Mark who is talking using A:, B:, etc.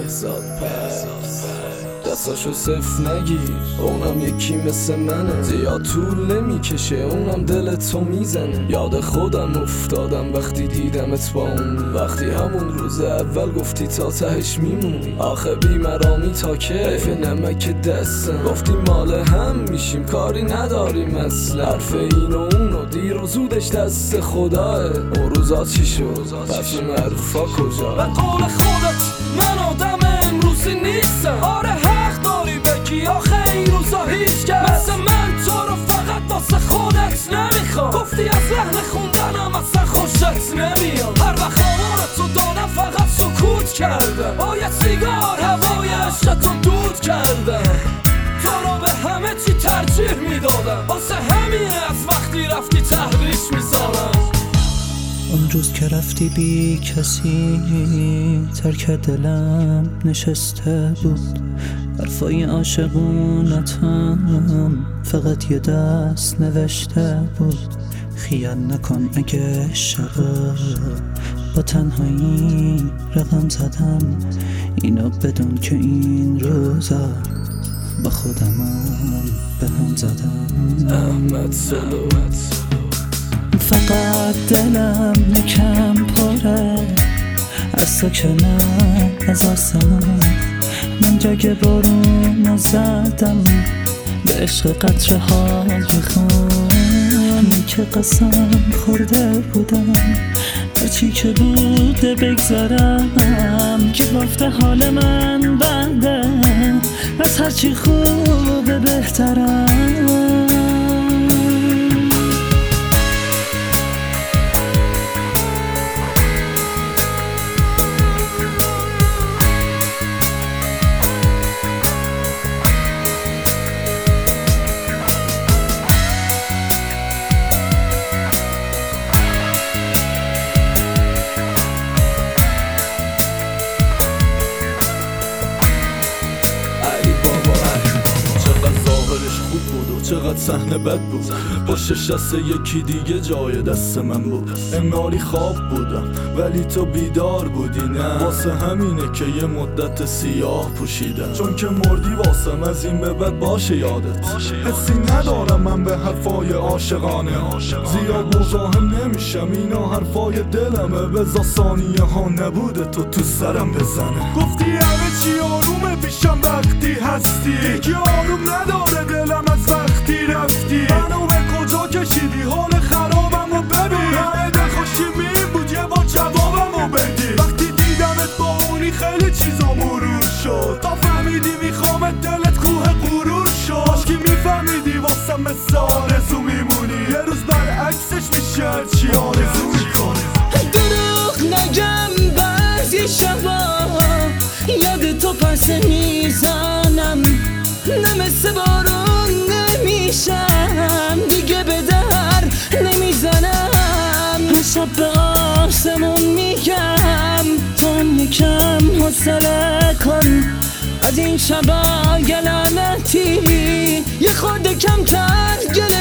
A: بهزاد پس دستاشو صفر نگیر، اونم یکی مثل منه، زیاد طول نمیکشه اونم دلتو میزنه. یاد خودم افتادم وقتی دیدمت با اون، وقتی همون روز اول گفتی تا تهش میمونی. آخه بیمرامی تا که حیف نمک دستم، گفتی مال هم میشیم کاری نداریم اصلا. حرف این و اون و دیر و زودش دست خداه، اون روزا چی شد پس اون حرفا کجا؟ به قول خودت من آدم امروزی نیستم، آره حق داری بگی آخه این روزا هیچ کس مثل من تو رو فقط واسه خودت نمیخوام. گفتی از لحن خوندنم اصلا خوشت نمیاد، هر وقت آوارتو دادم فقط سکوت کردم، با یه سیگار هوای عشقتو دود کردم. تو رو به همه چی ترجیح میدادم، واسه همینه از وقتی رفتی تحریش میذارم.
B: اون روز که رفتی بی کسی ترک دلم نشسته بود، حرفای عاشقونتم فقط یه دست نوشته بود. خیال نکن اگه شبا با تنهایی رقم زدم، اینو بدون که این روزا با خودمم به هم زدم.
A: احمد سلو
B: فقط دلم یکم پره از تو که نه از آسمان، من جای بارون زدم به عشق قطره های خون. من که قسم خورده بودم هرچی که بوده بگذارم، که گفته حال من بده از هرچی خوبه بهترم.
C: خوب بود و چقدر صحنه بد بود، پشتش دست یکی دیگه جای دست من بود. انگاری خواب بودم ولی تو بیدار بودی، نه واسه همینه که یه مدت سیاه پوشیدم، چون که مردی واسم از این به بعد باشه یادت. حسی ندارم من به حرفای عاشقانه، زیاد مزاحم نمیشم اینا حرفای دلمه، بذار ثانیه ها نبوده تو سرم بزنه. گفتی همه چی آرومه پیشم وقتی هستی، یکی آروم نداره دلم از وقتی رفتی. منو به کجا کشیدی حال خرابمو ببین، همه دل خوشیمی بود یه بار جوابمو بدی. وقتی دیدمت با اونی خیلی چیزا مرور شد، تا فهمیدی میخوامت دلت کوه غرور شد. کاشکی میفهمیدی واسم مثل آرزو میمونی، یه روز برعکسش میشه هرچی آرزو میکنی.
B: دروغ نگم بعضی شبا یاد تو پرسه میزنم، نه مثل بارون نمیشم دیگه به در نمیزنم. هر شب به آسمون میگم تو هم یکم حوصله کن، از این شبا لعنتی یه خورده کمتر گله